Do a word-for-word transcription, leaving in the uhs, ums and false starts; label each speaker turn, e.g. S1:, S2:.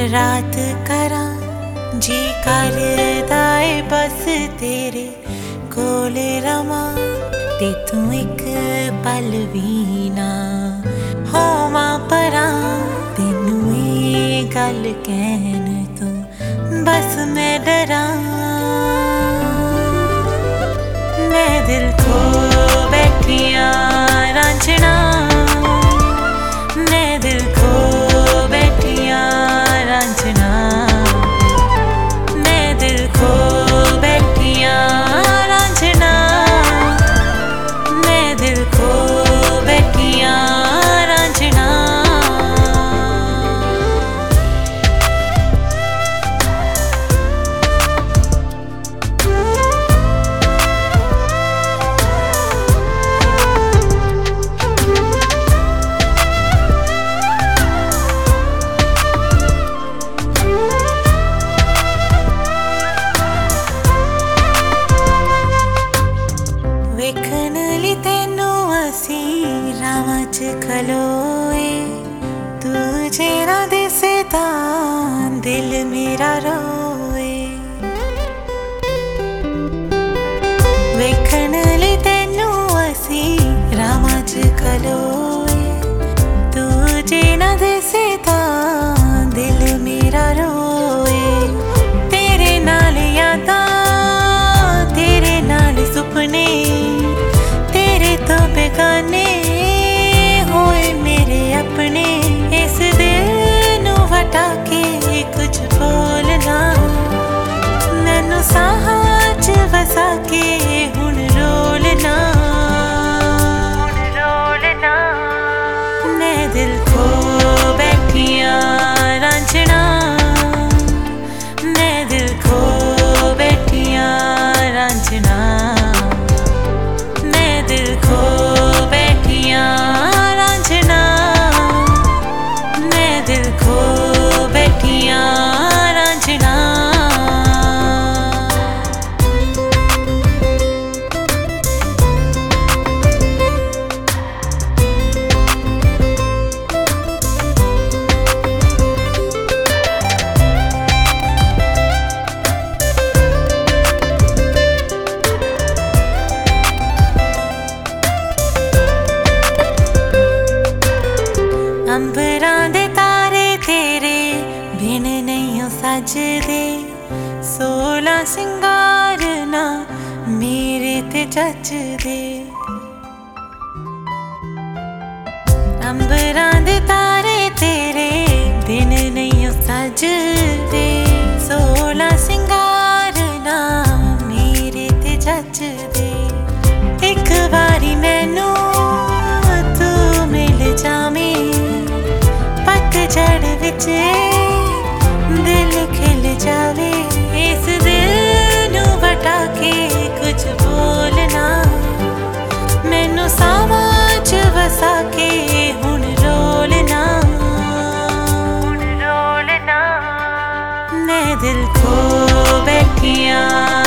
S1: रात करा जी करदा ए बस तेरे कोल रवां ते तू एक पल भी ना होवां परां तेनू ए गल कहन तू बस मैं डरां मैं दिल खो बैठियां रांझना मैं दिल खो बैठियां रांझना मैं दिल खो बैठियां रांझना मैं दिल खो बैठियां रांझना वेखन ली तेनू असी रावां च खलोए तुझे ना दिसे तां दिल मेरा रोए वेखन ली तेनू असी रावां च खलोए तुझे ना दिसे तां दिल मेरा रोए तेरे नाल यादां तेरे नाल सुपने तो बेगाने होए मेरे अपने इस दिल नू वटा के कुछ बोलना मैनू साहां च वसा के हुण रोलना मैं दिल खो बैठियां रांझना मैं दिल खो बैठियां रांझना मैं दिल खो बैठियां रांझना मैं दिल खो बैठियां रांझना अंबरां दे तारे तेरे बिन नहीं सजदे सोला सिंगार ना मेरे ते जचदे अंबरां दे तारे तेरे बिन नहीं सजदे सोला सिंगार ना मेरे ते जचदे एक बारी मैनू तू मिल जावें जड़ विच दिल खिल जावे इस दिल नू वटा के कुछ बोलना मैनू सावां च वसा के हुण रोलना मैं दिल खो बैठियां